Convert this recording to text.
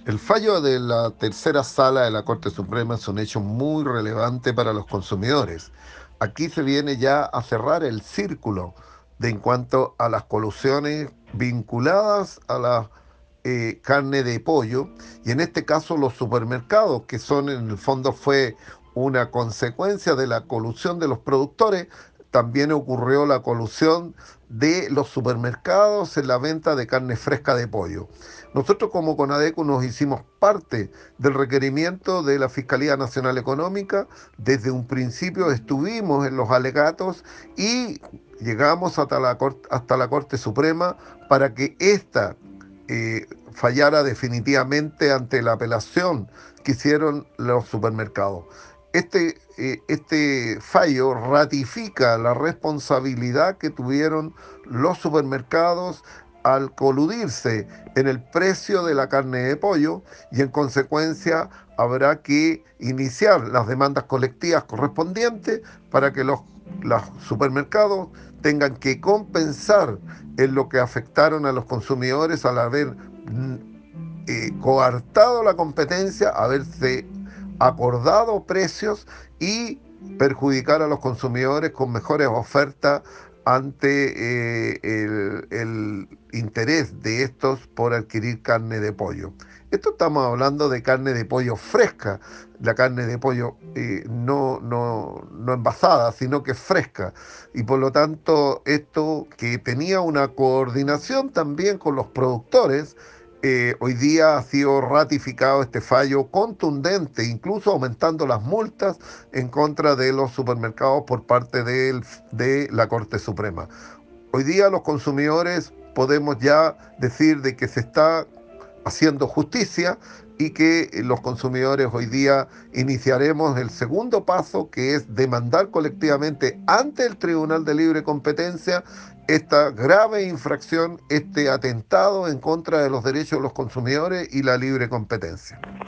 El fallo de la tercera sala de la Corte Suprema es un hecho muy relevante para los consumidores. Aquí se viene ya a cerrar el círculo en cuanto a las colusiones vinculadas a la carne de pollo, y en este caso los supermercados, que son en el fondo fue una consecuencia de la colusión de los productores. También ocurrió la colusión de los supermercados en la venta de carne fresca de pollo. Nosotros como Conadecu nos hicimos parte del requerimiento de la Fiscalía Nacional Económica. Desde un principio estuvimos en los alegatos y llegamos hasta la Corte Suprema para que ésta fallara definitivamente ante la apelación que hicieron los supermercados. Este fallo ratifica la responsabilidad que tuvieron los supermercados al coludirse en el precio de la carne de pollo, y en consecuencia habrá que iniciar las demandas colectivas correspondientes para que los supermercados tengan que compensar en lo que afectaron a los consumidores al haber coartado la competencia, haberse acordado precios y perjudicar a los consumidores con mejores ofertas ante el interés de estos por adquirir carne de pollo. Esto estamos hablando de carne de pollo fresca, la carne de pollo no envasada, sino que fresca. Y por lo tanto, esto que tenía una coordinación también con los productores, hoy día ha sido ratificado este fallo contundente, incluso aumentando las multas en contra de los supermercados por parte de la Corte Suprema. Hoy día los consumidores podemos ya decir de que se está haciendo justicia, y que los consumidores hoy día iniciaremos el segundo paso, que es demandar colectivamente ante el Tribunal de Libre Competencia esta grave infracción, este atentado en contra de los derechos de los consumidores y la libre competencia.